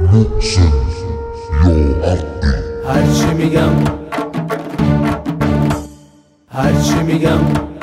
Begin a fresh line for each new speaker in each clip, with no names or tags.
محسن یا حقی.
هرچی میگم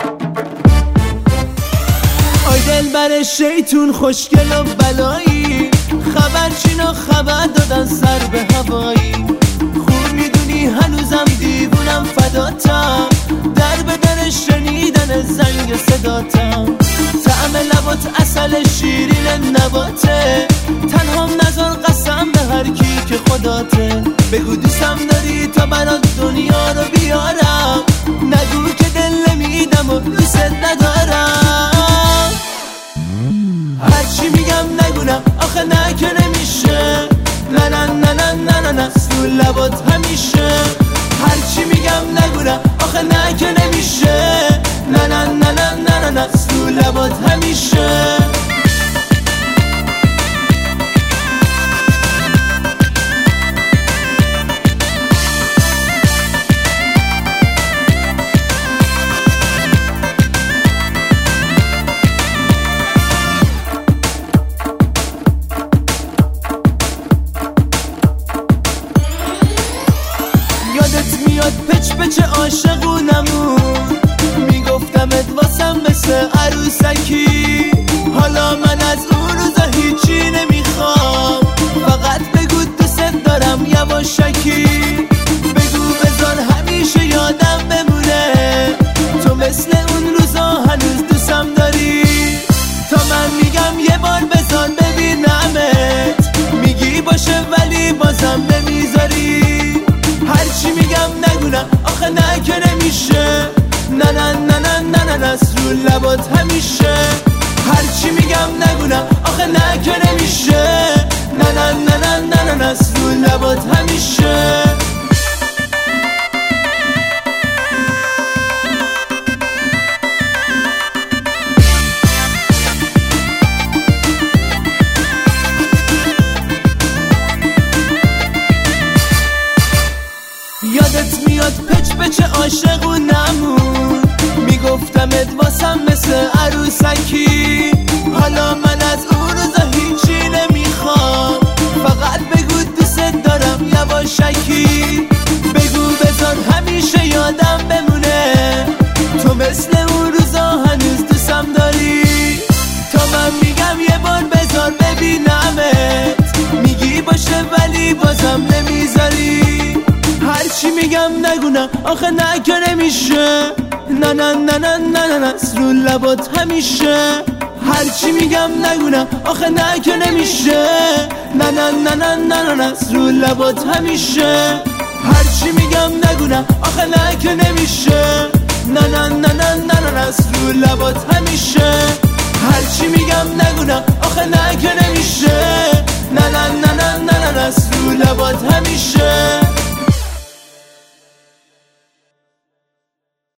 آی دلبر شیطون خوشگل و بلایی، خبرچینا خبر دادن سر به هوایی. خوب میدونی هنوزم دیوونم فداتم، در به در شنیدن زنگ صداتم. طعم لبات عسل شیرین نباته، تنها نذار قسم به هر کی که خداته. بگو دوستم داری تا برات دنیا رو بیارم، نگو که دل نمیدم و دوست ندارم. هرچی میگم نگونم آخه نه که نمیشه، نه نه نه نه نه نه نه رو لبات همیشه. هرچی میگم نگونم آخه نه که نمیشه، نه نه نه نه نه نه نه رو لبات همیشه. یادت میاد پچ پچ عاشقونمون، میگفتمت واسم مثل عروسکی. حالا من از اون روزا هیچی نمیخوام، فقط بگو دوست دارم یواشکی. بگو بذار همیشه یادم بمونه، تو مثل اون روزا هنوز دوستم داری. تا من میگم یه بار بذار ببینمت، میگی باشه ولی بازم نمیذاری. هرچی میگم نگونم آخه نه که نمیشه، نه نه نه نه نه نه نه رو لبات همیشه. هرچی میگم نگونم آخه نه که نمیشه، نه نه نه نه نه نه نه رو لبات همیشه. یادت میاد پچ پچ عاشقونمون، میگفتمت واسم مثل عروسکی. حالا من از اون روزا هیچی نمیخوام، فقط بگو دوست دارم یواشکی. بگو بذار همیشه یادم بمونه، تو مثل اون روزا هنوز دوستم داری. تا من میگم یه بار بذار ببینمت، میگی باشه ولی بازم نمیذاری. هرچی میگم نگونم آخه نه که نمیشه، نه نه نه نه نه نه نه رو لبات همیشه. هرچی میگم نگونم آخه نه که نمیشه، نه نه نه نه نه نه نه رو لبات همیشه. هرچی میگم نگونم آخه نه که نمیشه، نه نه نه نه نه نه نه رو لبات همیشه. هرچی میگم نگونم آخه نه که نمیشه، نه نه نه نه نه نه رو لبات همیشه.